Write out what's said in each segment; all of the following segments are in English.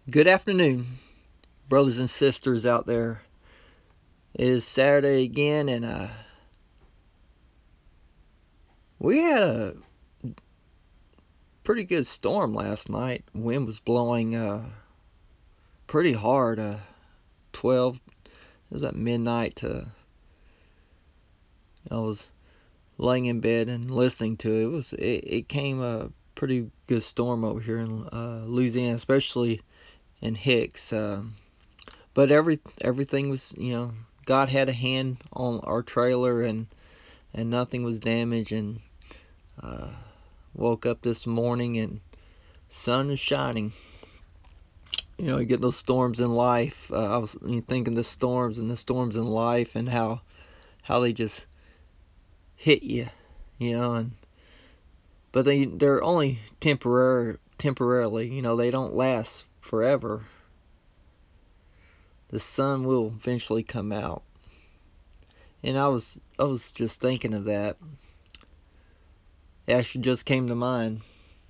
Good afternoon, brothers and sisters out there. It is Saturday again, and we had a pretty good storm last night. Wind was blowing pretty hard. 12. It was at midnight. I was laying in bed and listening to it. It came a pretty good storm over here in Louisiana, especially in Hicks. But everything was, God had a hand on our trailer, and nothing was damaged. And woke up this morning and sun is shining. You get those storms in life. I was thinking the storms in life, and how they just hit you, and but they're only temporarily. They don't last forever. The sun will eventually come out. And I was just thinking of that. It actually just came to mind.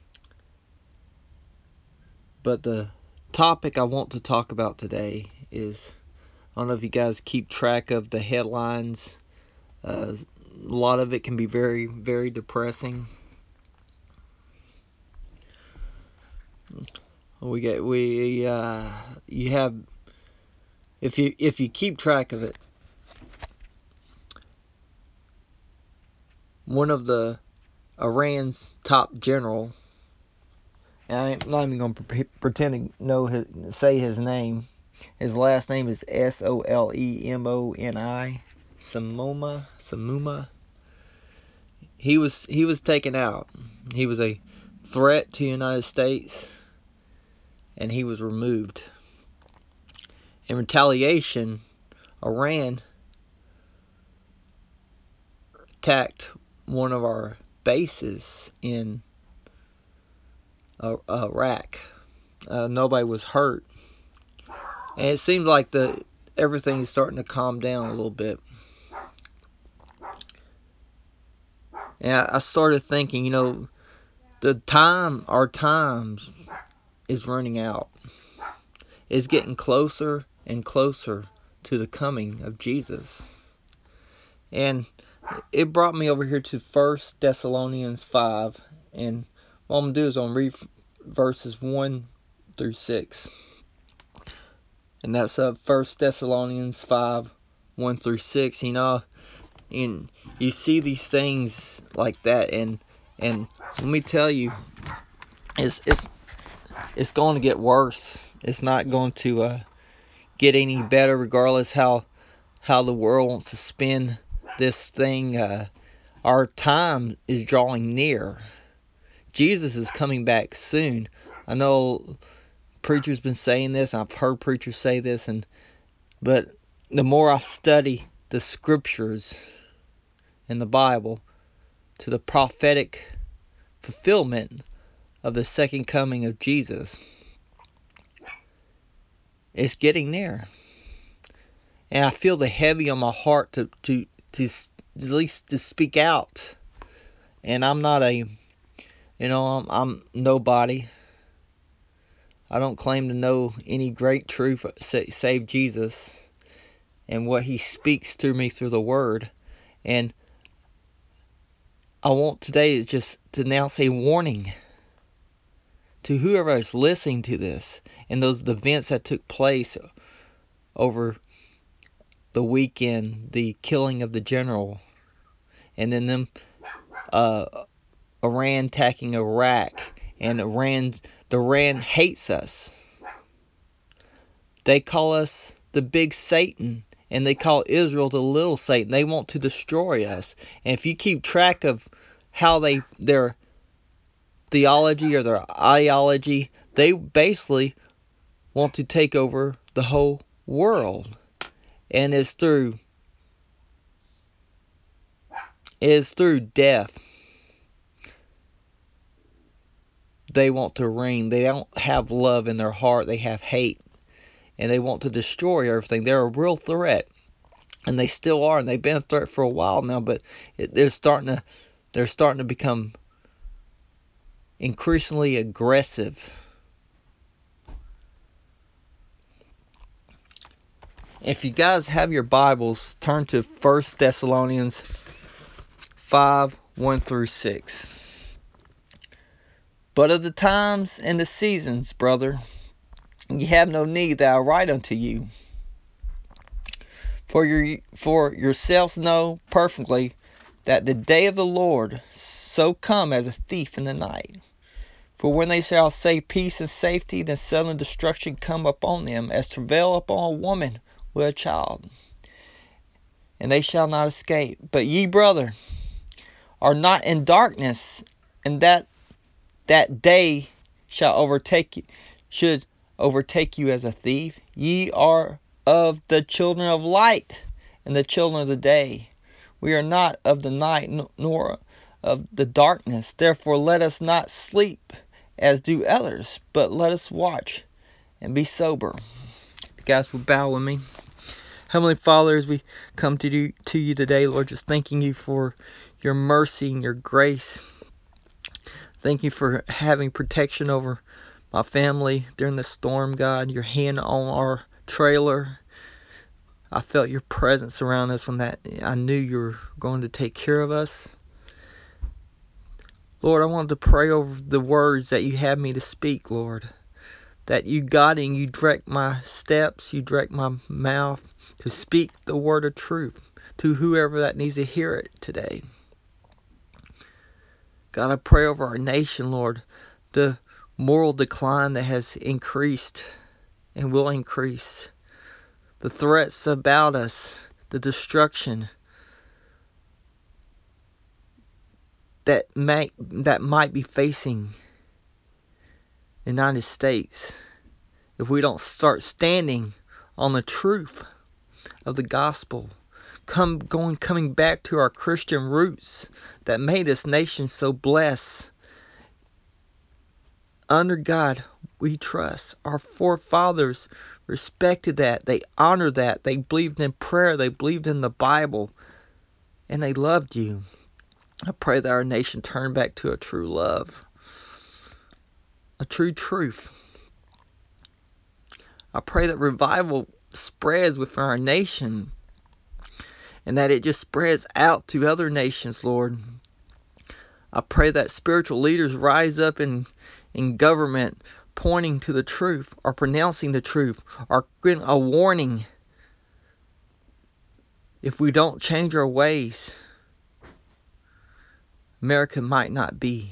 But the topic I want to talk about today is, I don't know if you guys keep track of the headlines. A lot of it can be very, very depressing. You have, if you keep track of it, one of the Iran's top general, and I'm not even going to pretend to say his name. His last name is Solemoni. Samuma. He was taken out. He was a threat to the United States, and he was removed. In retaliation, Iran attacked one of our bases in Iraq. Nobody was hurt, and it seems like everything is starting to calm down a little bit. And I started thinking, our time is running out. It's getting closer and closer to the coming of Jesus. And it brought me over here to 1 Thessalonians 5. And what I'm going to do is I'm going to read verses 1 through 6. And that's 1 Thessalonians 5, 1 through 6. And you see these things like that, and let me tell you, it's going to get worse. It's not going to get any better, regardless how the world wants to spin this thing. Our time is drawing near. Jesus is coming back soon. I know preachers been saying this. I've heard preachers say this, but the more I study the scriptures in the Bible to the prophetic fulfillment of the second coming of Jesus, it's getting near. And I feel the heavy on my heart to at least to speak out. And I'm not I'm nobody. I don't claim to know any great truth save Jesus and what he speaks to me through the word. And I want today just to announce a warning to whoever is listening to this, and the events that took place over the weekend, the killing of the general, and then them Iran attacking Iraq, and Iran hates us. They call us the big Satan, and they call Israel the little Satan. They want to destroy us. And if you keep track of how their theology or their ideology, they basically want to take over the whole world. And it's through death. They want to reign. They don't have love in their heart. They have hate. And they want to destroy everything. They're a real threat. And they still are. And they've been a threat for a while now. But they're starting to become increasingly aggressive. If you guys have your Bibles, turn to 1 Thessalonians 5, 1 through 6. But of the times and the seasons, brother, ye have no need that I write unto you. For yourselves know perfectly that the day of the Lord so come as a thief in the night. For when they shall say peace and safety, then sudden destruction come upon them, as travail upon a woman with a child. And they shall not escape. But ye, brother, are not in darkness, and that day should overtake you as a thief. Ye are of the children of light, and the children of the day. We are not of the night, nor of the darkness. Therefore let us not sleep, as do others, but let us watch and be sober. You guys will bow with me. Heavenly Father, as we come to you today, Lord, just thanking you for your mercy and your grace. Thank you for having protection over my family during the storm, God. Your hand on our trailer. I felt your presence around us when I knew you were going to take care of us. Lord, I wanted to pray over the words that you have me to speak, Lord. That you guide and you direct my steps, you direct my mouth to speak the word of truth to whoever that needs to hear it today. God, I pray over our nation, Lord, the moral decline that has increased and will increase, the threats about us, the destruction that might be facing the United States if we don't start standing on the truth of the gospel, coming back to our Christian roots that made this nation so blessed. Under God we trust. Our forefathers respected that. They honored that. They believed in prayer. They believed in the Bible. And they loved you. I pray that our nation turn back to a true love, a true truth. I pray that revival spreads within our nation and that it just spreads out to other nations, Lord. I pray that spiritual leaders rise up in government pointing to the truth or pronouncing the truth or giving a warning if we don't change our ways. America might not be.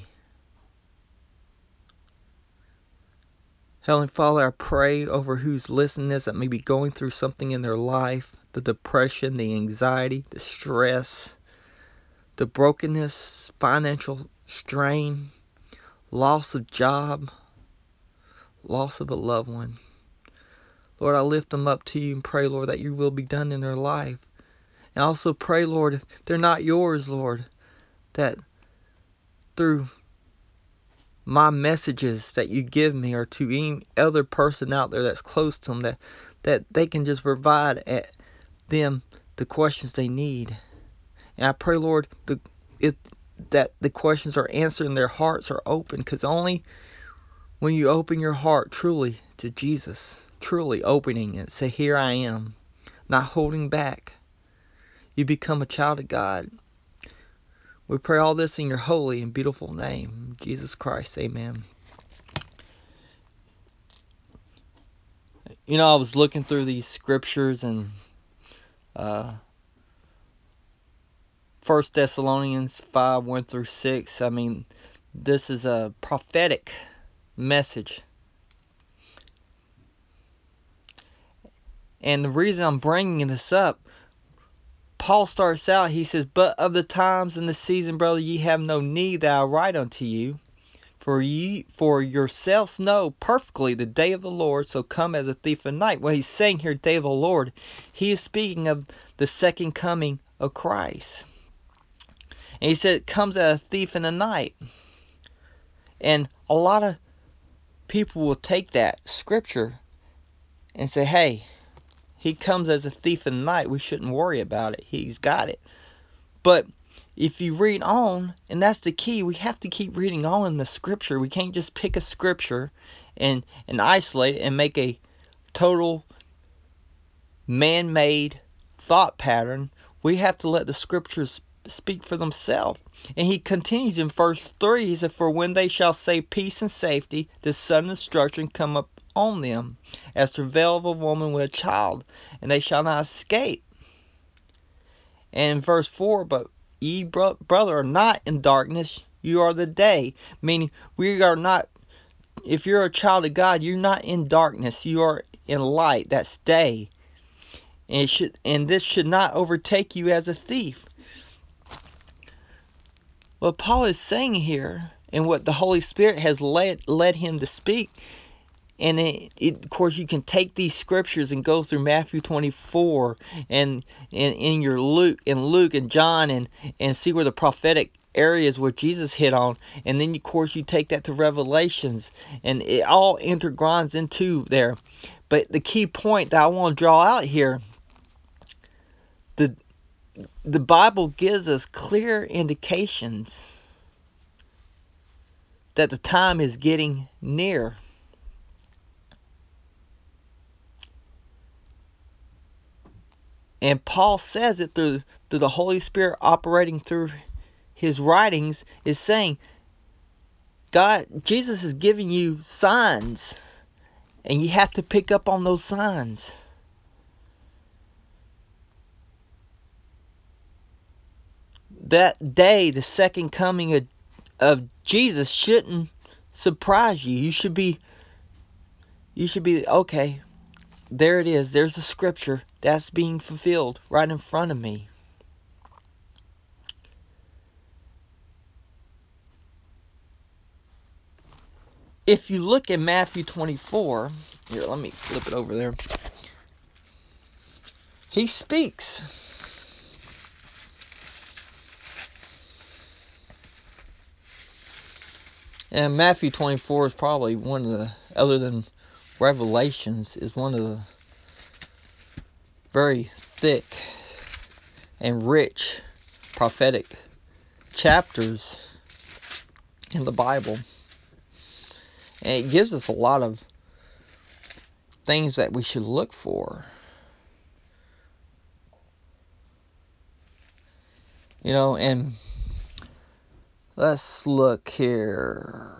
Heavenly Father, I pray over who's listening to this that may be going through something in their life, the depression, the anxiety, the stress, the brokenness, financial strain, loss of job, loss of a loved one. Lord, I lift them up to you and pray, Lord, that your will be done in their life. And I also pray, Lord, if they're not yours, Lord, that through my messages that you give me or to any other person out there that's close to them, that they can just provide at them the questions they need. And I pray, Lord, that the questions are answered and their hearts are open, because only when you open your heart truly to Jesus, truly opening it, say, here I am, not holding back, you become a child of God. We pray all this in your holy and beautiful name, Jesus Christ. Amen. You know, I was looking through these scriptures and 1 Thessalonians 5, 1 through 6. I mean, this is a prophetic message. And the reason I'm bringing this up, Paul starts out, he says, but of the times and the season, brother, ye have no need that I write unto you. For yourselves know perfectly the day of the Lord, so come as a thief in the night. What he's saying here, day of the Lord, he is speaking of the second coming of Christ. And he said it comes as a thief in the night. And a lot of people will take that scripture and say, hey, he comes as a thief in the night. We shouldn't worry about it. He's got it. But if you read on, and that's the key, we have to keep reading on in the scripture. We can't just pick a scripture and isolate it and make a total man-made thought pattern. We have to let the scriptures speak for themselves. And he continues in verse 3. He said, "For when they shall say peace and safety, the sudden destruction come up on them, as travail of a woman with a child, and they shall not escape." And in verse 4, "But ye, brother, are not in darkness, you are the day." Meaning, we are not, if you're a child of God, you're not in darkness, you are in light. That's day. And this should not overtake you as a thief. What Paul is saying here, and what the Holy Spirit has led him to speak, and of course you can take these scriptures and go through Matthew 24 and in your Luke and John and see where the prophetic areas where Jesus hit on, and then of course you take that to Revelations, and it all intergrinds into there. But the key point that I want to draw out here, the Bible gives us clear indications that the time is getting near. And Paul says it through the Holy Spirit operating through his writings, is saying, Jesus is giving you signs, and you have to pick up on those signs. That day, the second coming of Jesus, shouldn't surprise you. You should be okay. There it is. There's a scripture that's being fulfilled right in front of me. If you look at Matthew 24, here, let me flip it over there. He speaks. And Matthew 24 is probably one of the, other than Revelations, is one of the very thick and rich prophetic chapters in the Bible. And it gives us a lot of things that we should look for. And let's look here.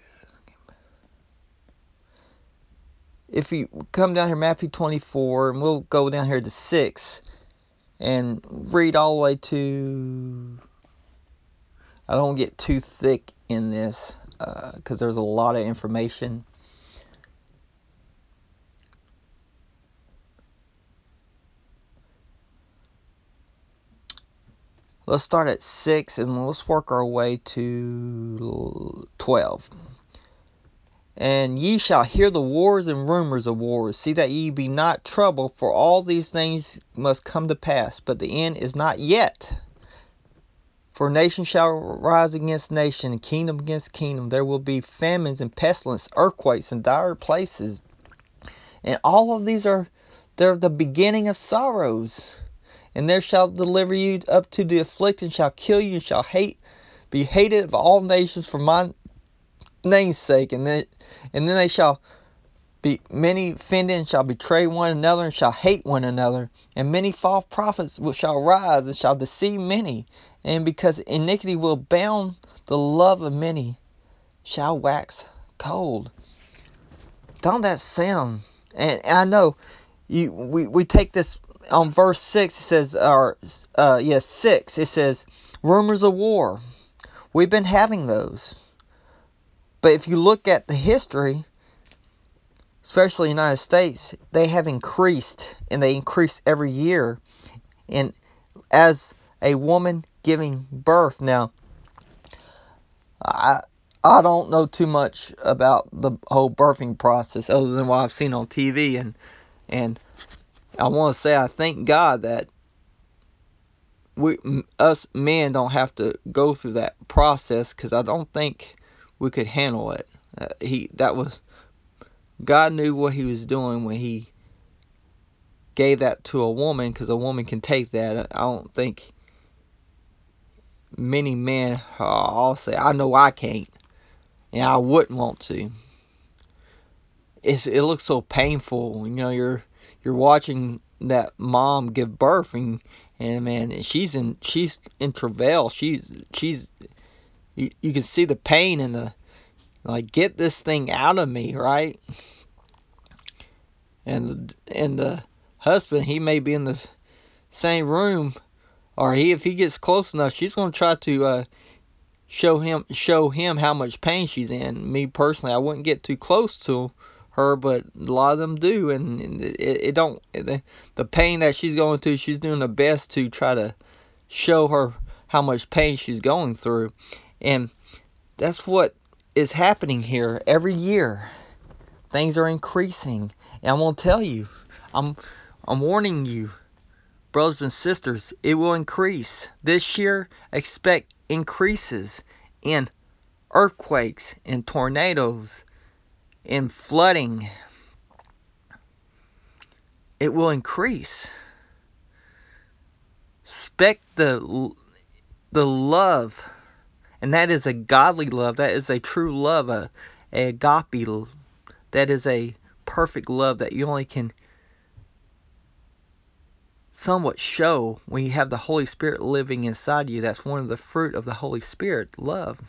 If you come down here, Matthew 24, and we'll go down here to 6 and read all the way to, I don't get too thick in this because there's a lot of information. Let's start at 6 and let's work our way to 12. "And ye shall hear the wars and rumors of wars. See that ye be not troubled, for all these things must come to pass, but the end is not yet. For nation shall rise against nation, and kingdom against kingdom. There will be famines and pestilence, earthquakes in dire places. And all of these they're the beginning of sorrows. And there shall deliver you up to the afflicted, and shall kill you, and shall be hated of all nations for my name's sake. And then they shall be many offended, and shall betray one another, and shall hate one another. And many false prophets shall rise, and shall deceive many. And because iniquity will bound, the love of many shall wax cold." Don't that sound? And I know we take this on verse 6. It says, 6. It says rumors of war. We've been having those. But if you look at the history, especially in the United States, they have increased, and they increase every year. And as a woman giving birth, now I don't know too much about the whole birthing process other than what I've seen on TV, and I want to say I thank God that us men don't have to go through that process, because I don't think we could handle it. God knew what He was doing when He gave that to a woman, because a woman can take that. I don't think many men, I'll say, I know I can't, and I wouldn't want to. It looks so painful. You're watching that mom give birth, and man, she's in travail. She's you can see the pain and the, like, get this thing out of me, right? And the husband, he may be in the same room, or if he gets close enough, she's going to try to show him how much pain she's in. Me personally, I wouldn't get too close to her, but a lot of them do, and the pain that she's going through, she's doing her best to try to show her how much pain she's going through. And that's what is happening here every year. Things are increasing, and I'm going to tell you, I'm warning you, brothers and sisters, it will increase. This year, expect increases in earthquakes, in tornadoes, in flooding. It will increase. Expect the love, and that is a godly love. That is a true love, a agape love. That is a perfect love that you only can somewhat show when you have the Holy Spirit living inside you. That's one of the fruit of the Holy Spirit, love.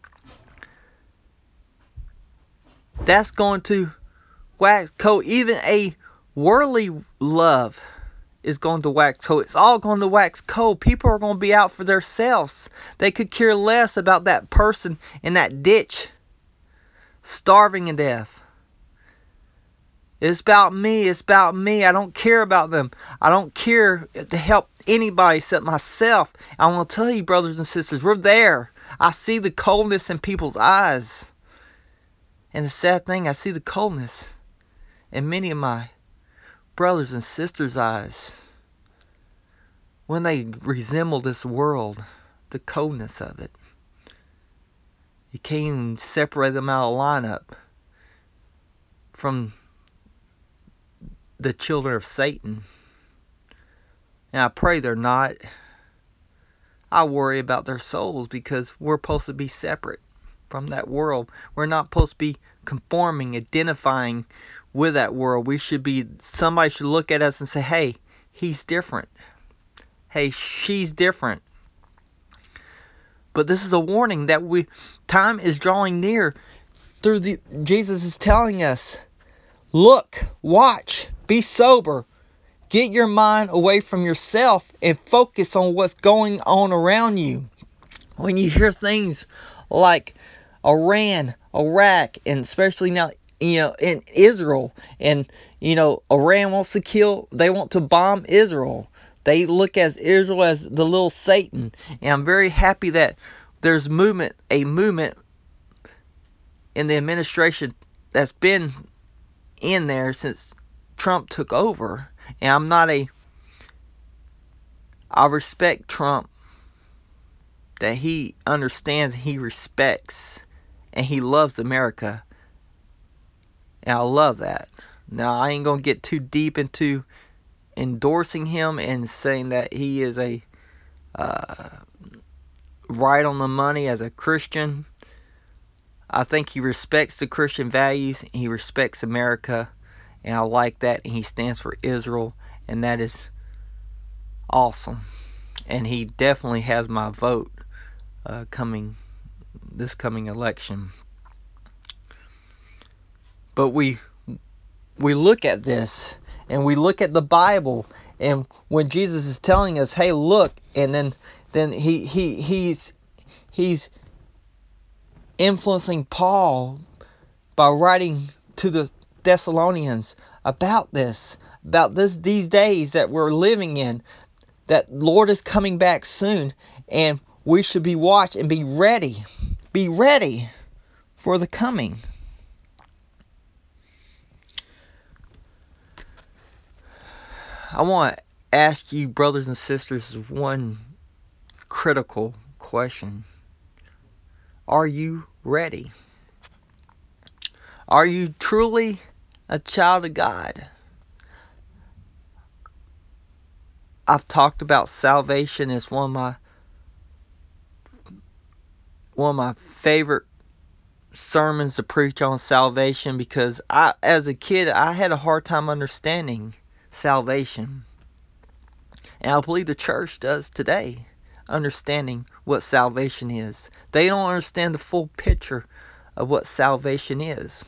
That's going to wax cold. Even a worldly love is going to wax cold. It's all going to wax cold. People are going to be out for themselves. They could care less about that person in that ditch starving to death. It's about me. It's about me. I don't care about them. I don't care to help anybody except myself. I want to tell you, brothers and sisters, we're there. I see the coldness in people's eyes. And the sad thing, I see the coldness in many of my brothers and sisters' eyes when they resemble this world, the coldness of it. You can't even separate them out of lineup from the children of Satan. And I pray they're not. I worry about their souls because we're supposed to be separate from that world. We're not supposed to be conforming, identifying with that world. Somebody should look at us and say, hey, he's different. Hey, she's different. But this is a warning that time is drawing near. Jesus is telling us, look, watch, be sober. Get your mind away from yourself and focus on what's going on around you. When you hear things like Iran, Iraq, and especially now, in Israel, and, Iran they want to bomb Israel. They look at Israel as the little Satan. And I'm very happy that there's a movement in the administration that's been in there since Trump took over. And I respect Trump, that he understands, he respects, and he loves America. And I love that. Now, I ain't going to get too deep into endorsing him and saying that he is a right on the money as a Christian. I think he respects the Christian values. He respects America. And I like that. And he stands for Israel. And that is awesome. And he definitely has my vote this coming election. But we look at this, and we look at the Bible, and when Jesus is telling us, hey, look, and then he's influencing Paul by writing to the Thessalonians about these days that we're living in, that Lord is coming back soon, and we should be watched and be ready for the coming. I want to ask you, brothers and sisters, one critical question. Are you ready? Are you truly a child of God? I've talked about salvation as one of my favorite sermons to preach on salvation, because as a kid, I had a hard time understanding salvation. And I believe the church does today, understanding what salvation is. They don't understand the full picture of what salvation is.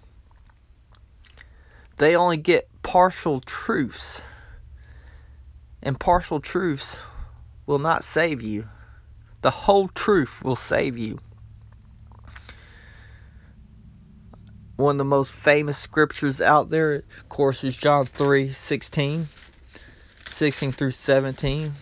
They only get partial truths. And partial truths will not save you. The whole truth will save you. One of the most famous scriptures out there, of course, is John 3:16 through 17.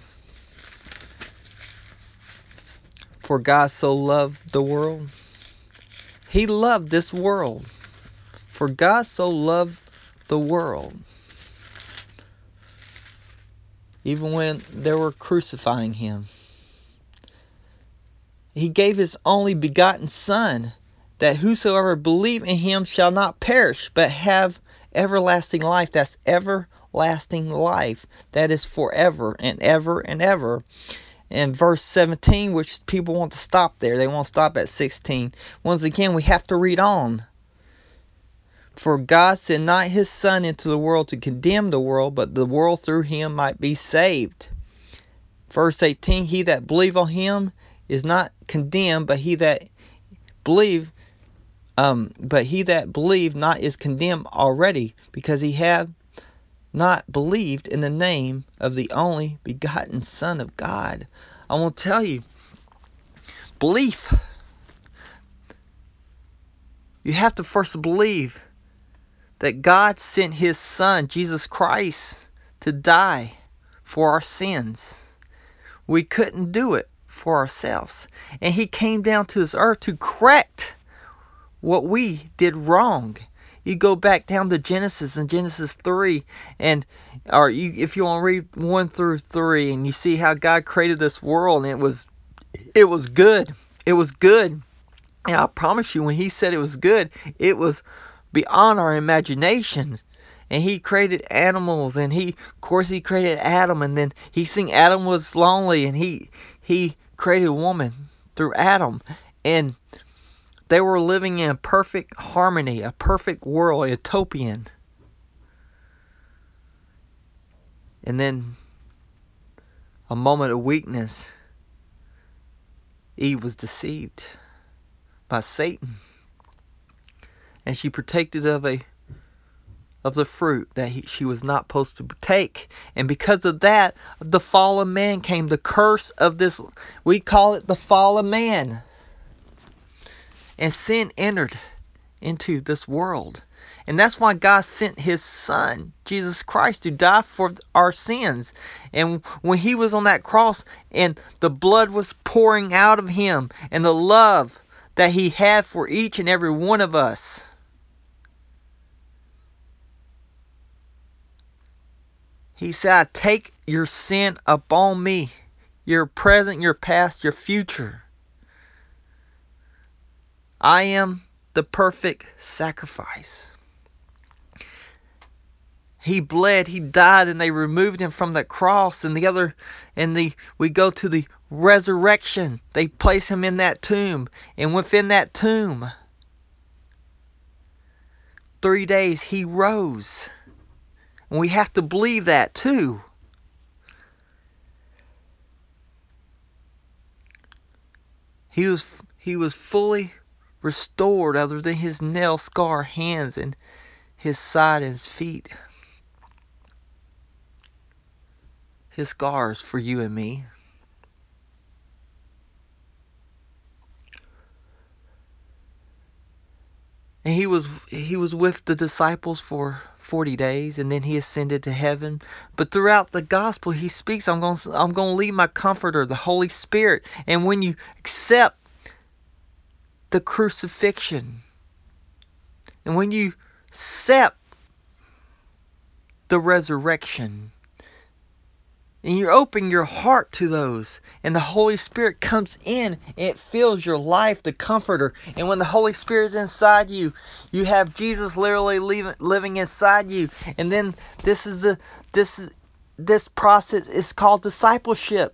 For God so loved the world. He loved this world. For God so loved the world. Even when they were crucifying him. He gave his only begotten Son, that whosoever believe in him shall not perish, but have everlasting life. That's everlasting life. That is forever and ever and ever. And verse 17, which people want to stop there. They won't stop at 16. Once again, we have to read on. For God sent not his Son into the world to condemn the world, but the world through him might be saved. Verse 18, he that believe on him is not condemned, but he that believe not is condemned already, because he have not believed in the name of the only begotten Son of God. I want to tell you, belief. You have to first believe that God sent his Son, Jesus Christ, to die for our sins. We couldn't do it for ourselves. And he came down to this earth to correct what we did wrong. You go back down to Genesis and Genesis 3, if you want to read 1 through 3, and you see how God created this world, and it was good. It was good. And I promise you, when he said it was good, it was beyond our imagination. And he created animals, and he created Adam, and then he seen Adam was lonely, and he created a woman through Adam, and they were living in perfect harmony, a perfect world, a utopian. And then a moment of weakness, Eve was deceived by Satan, and she partaked of the fruit that she was not supposed to take. And because of that, the fall of man came. The curse of this, we call it the fall of man. And sin entered into this world. And that's why God sent his Son, Jesus Christ, to die for our sins. And when he was on that cross and the blood was pouring out of him, and the love that he had for each and every one of us, he said, I take your sin upon me, your present, your past, your future. I am the perfect sacrifice. He bled, he died, and they removed him from the cross. And we go to the resurrection. They place him in that tomb. And within that tomb, 3 days, he rose. And we have to believe that too. He was fully restored, other than his nail scar hands and his side and his feet. His scars for you and me. And he was with the disciples for 40 days, and then he ascended to heaven. But throughout the gospel, he speaks, I'm going to leave my comforter, the Holy Spirit. And when you accept the crucifixion, and when you accept the resurrection, and you open your heart to those, and the Holy Spirit comes in, and it fills your life, the comforter. And when the Holy Spirit is inside you, you have Jesus literally living inside you. And then this process is called discipleship.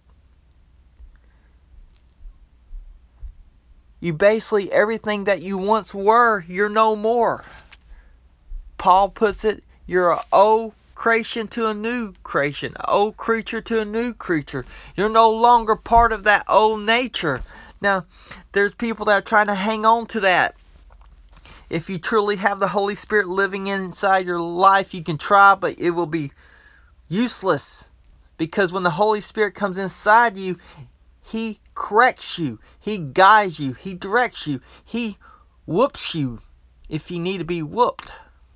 You basically, everything that you once were, you're no more. Paul puts it, you're an old creation to a new creation, an old creature to a new creature. You're no longer part of that old nature. Now, there's people that are trying to hang on to that. If you truly have the Holy Spirit living inside your life, you can try, but it will be useless. Because when the Holy Spirit comes inside you, He corrects you, He guides you, He directs you, He whoops you if you need to be whooped.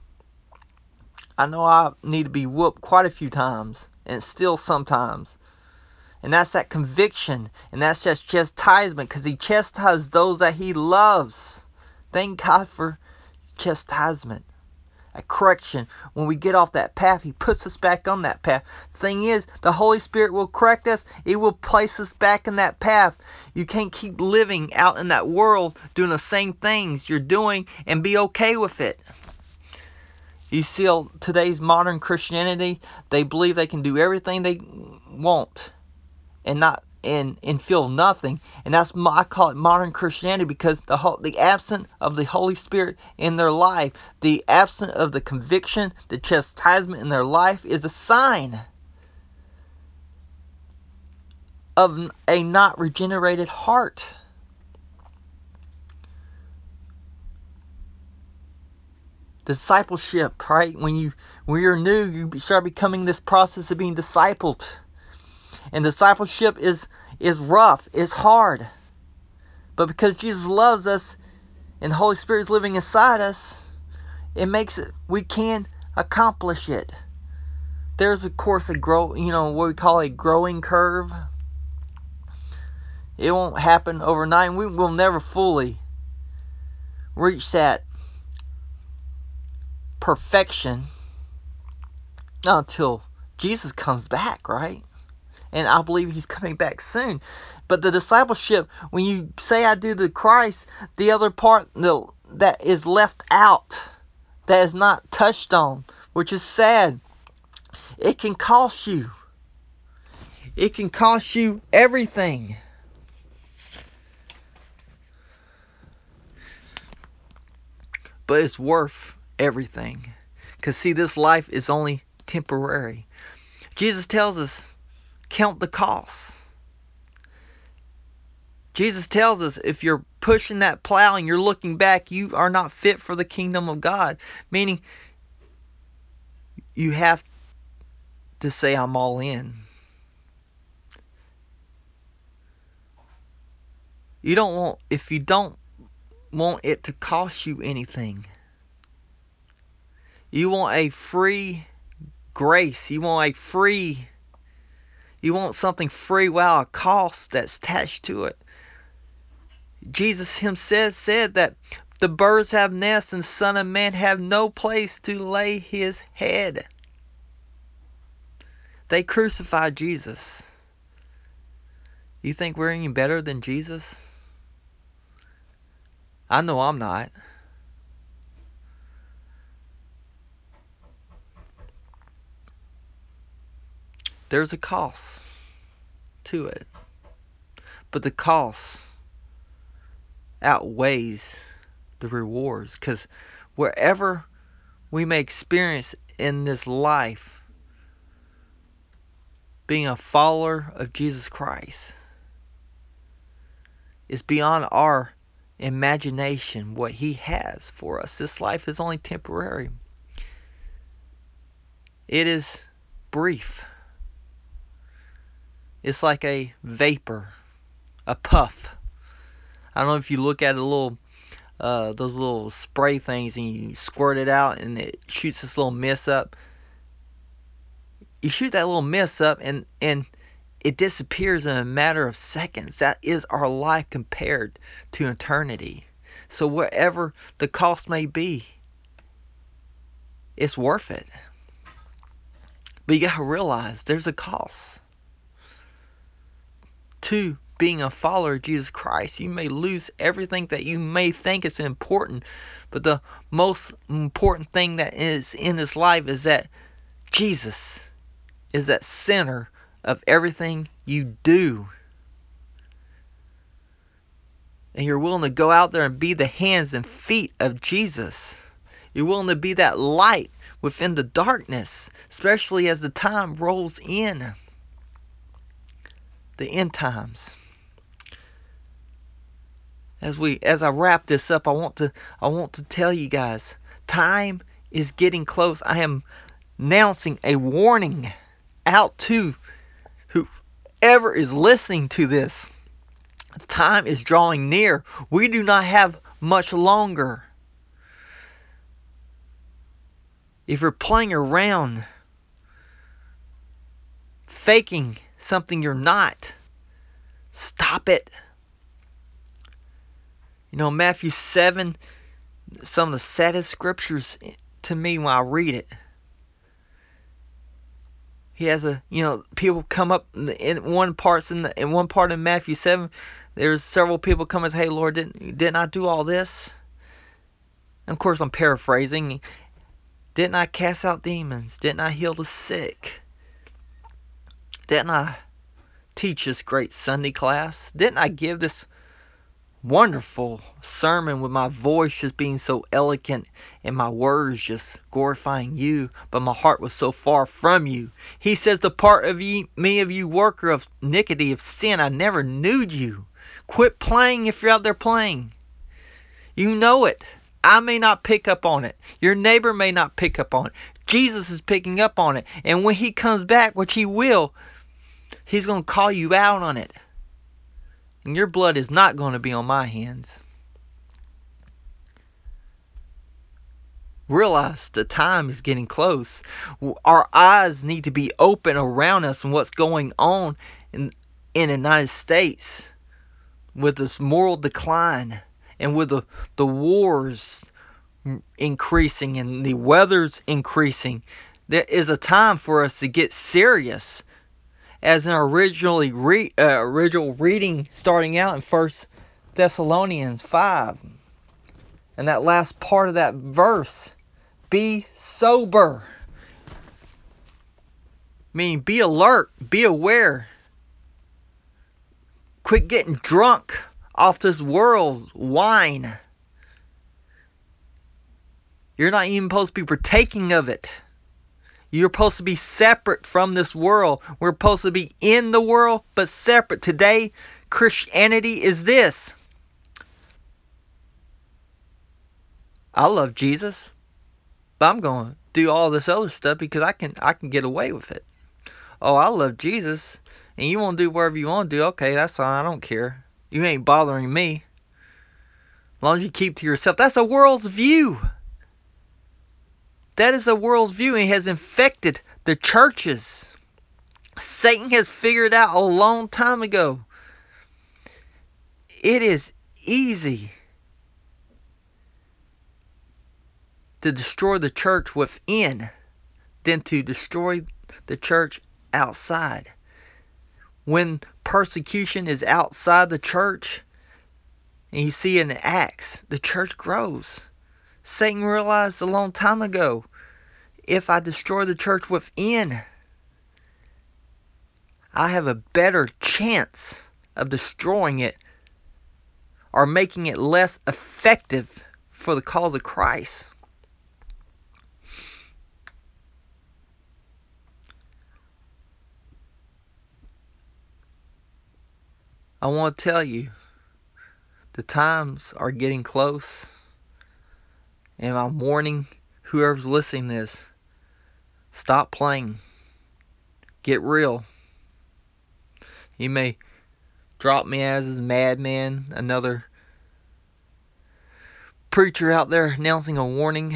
I know I need to be whooped quite a few times, and still sometimes. And that's that conviction, and that's just chastisement, because He chastises those that He loves. Thank God for chastisement, a correction. When we get off that path, He puts us back on that path. The thing is, the Holy Spirit will correct us. It will place us back in that path. You can't keep living out in that world doing the same things you're doing and be okay with it. You see today's modern Christianity, they believe they can do everything they want and feel nothing. And that's, I call it modern Christianity, because the absence of the Holy Spirit in their life, the absence of the conviction, the chastisement in their life, is a sign of a not regenerated heart. Discipleship, right? When you're new, you start becoming this process of being discipled. And discipleship is rough, it's hard. But because Jesus loves us and the Holy Spirit is living inside us, it makes it, we can accomplish it. There's of course what we call a growing curve. It won't happen overnight, and we will never fully reach that perfection until Jesus comes back, right? And I believe He's coming back soon. But the discipleship, when you say I do the Christ, the other part that is left out, that is not touched on, which is sad, it can cost you. It can cost you everything. But it's worth everything. Because see, this life is only temporary. Jesus tells us, count the cost. Jesus tells us, if you're pushing that plow and you're looking back, you are not fit for the kingdom of God. Meaning, you have to say, I'm all in. If you don't want it to cost you anything, you want a free grace, you want something free without a cost that's attached to it. Jesus Himself said that the birds have nests and the Son of Man have no place to lay His head. They crucified Jesus. You think we're any better than Jesus? I know I'm not. There's a cost to it. But the cost outweighs the rewards. Because wherever we may experience in this life being a follower of Jesus Christ, is beyond our imagination what He has for us. This life is only temporary. It is brief. It's like a vapor, a puff. I don't know if you look at those little spray things and you squirt it out and it shoots this little mist up. You shoot that little mist up and it disappears in a matter of seconds. That is our life compared to eternity. So whatever the cost may be, it's worth it. But you gotta realize there's a cost to being a follower of Jesus Christ. You may lose everything that you may think is important, but the most important thing that is in this life is that Jesus is at center of everything you do. And you're willing to go out there and be the hands and feet of Jesus. You're willing to be that light within the darkness, especially as the time rolls in, the end times. As I wrap this up, I want to tell you guys, time is getting close. I am announcing a warning out to whoever is listening to this. Time is drawing near. We do not have much longer. If you're playing around, faking something you're not, stop it. You know, Matthew 7, some of the saddest scriptures to me when I read it. He has people come up in one part in Matthew 7. There's several people come and say, "Hey, Lord, didn't I do all this?" And of course, I'm paraphrasing. Didn't I cast out demons? Didn't I heal the sick? Didn't I teach this great Sunday class? Didn't I give this wonderful sermon with my voice just being so eloquent and my words just glorifying you, but my heart was so far from you? He says, "Depart of you worker of iniquity, of sin, I never knew you." Quit playing if you're out there playing. You know it. I may not pick up on it. Your neighbor may not pick up on it. Jesus is picking up on it. And when he comes back, which he will, he's going to call you out on it. And your blood is not going to be on my hands. Realize the time is getting close. Our eyes need to be open around us and what's going on in the United States with this moral decline and with the wars increasing and the weather's increasing. There is a time for us to get serious. As in our original reading starting out in 1 Thessalonians 5. And that last part of that verse, be sober. Meaning be alert, be aware. Quit getting drunk off this world's wine. You're not even supposed to be partaking of it. You're supposed to be separate from this world. We're supposed to be in the world, but separate. Today, Christianity is this. I love Jesus, but I'm going to do all this other stuff because I can get away with it. Oh, I love Jesus, and you want to do whatever you want to do. Okay, that's fine. I don't care. You ain't bothering me. As long as you keep to yourself. That's a world's view. That is a world's view, and it has infected the churches. Satan has figured out a long time ago. It is easy to destroy the church within than to destroy the church outside. When persecution is outside the church, and you see it in Acts, the church grows. Satan realized a long time ago, if I destroy the church within, I have a better chance of destroying it or making it less effective for the cause of Christ. I want to tell you, the times are getting close, and I'm warning whoever's listening to this, stop playing. Get real. You may drop me as a madman, another preacher out there announcing a warning.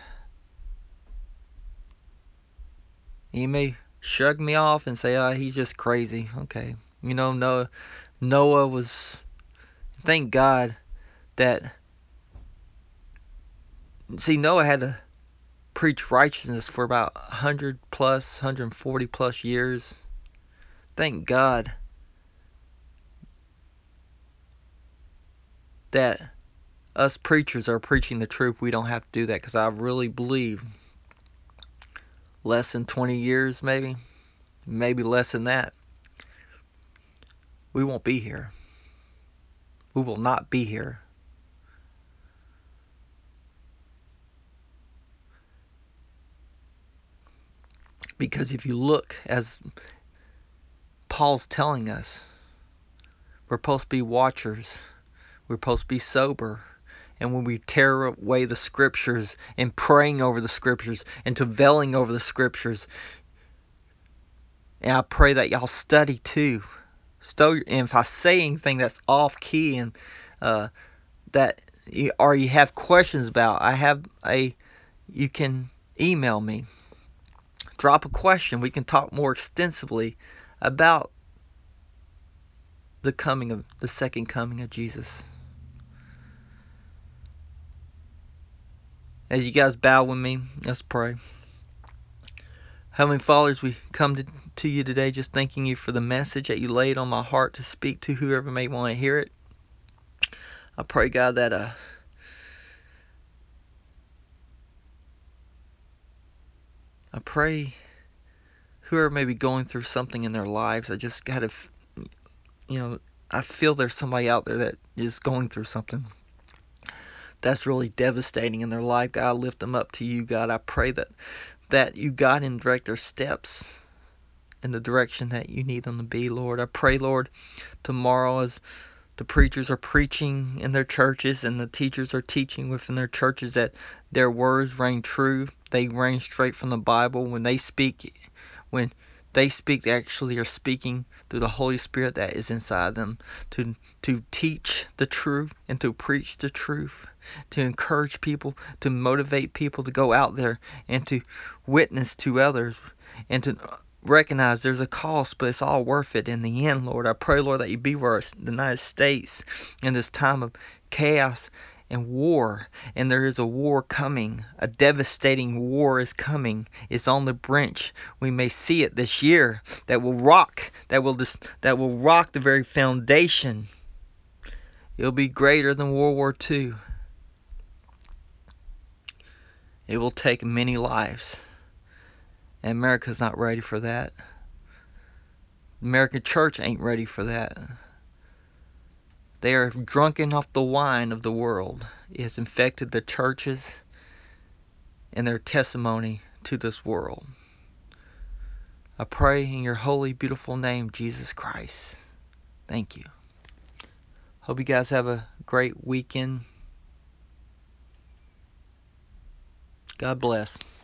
You may shrug me off and say, "Oh, he's just crazy." Okay. You know, Noah was, thank God that, see, Noah had to preach righteousness for about 140 plus years. Thank God that us preachers are preaching the truth. We don't have to do that, because I really believe less than 20 years, maybe less than that, we won't be here. We will not be here. Because if you look, as Paul's telling us, we're supposed to be watchers. We're supposed to be sober. And when we tear away the scriptures and praying over the scriptures and travailing over the scriptures, and I pray that y'all study too. And if I say anything that's off key and that you have questions about, you can email me. Drop a question. We can talk more extensively about the second coming of Jesus. As you guys bow with me, let's pray. Heavenly Father, as we come to you today, just thanking you for the message that you laid on my heart to speak to whoever may want to hear it. I pray, God, that I pray whoever may be going through something in their lives, I just gotta, I feel there's somebody out there that is going through something that's really devastating in their life. God, I lift them up to you, God. I pray that you guide and direct their steps in the direction that you need them to be, Lord. I pray, Lord, tomorrow as the preachers are preaching in their churches and the teachers are teaching within their churches, that their words reign true. They reign straight from the Bible. When they speak, they actually are speaking through the Holy Spirit that is inside them to teach the truth and to preach the truth, to encourage people, to motivate people to go out there and to witness to others and to recognize there's a cost, but it's all worth it in the end, Lord. I pray, Lord, that you be with the United States in this time of chaos and war, and there is a war coming. A devastating war is coming. It's on the brink. We may see it this year that will rock the very foundation. It'll be greater than World War II. It will take many lives, and America's not ready for that. The American church ain't ready for that. They are drunken off the wine of the world. It has infected the churches and their testimony to this world. I pray in your holy, beautiful name, Jesus Christ. Thank you. Hope you guys have a great weekend. God bless.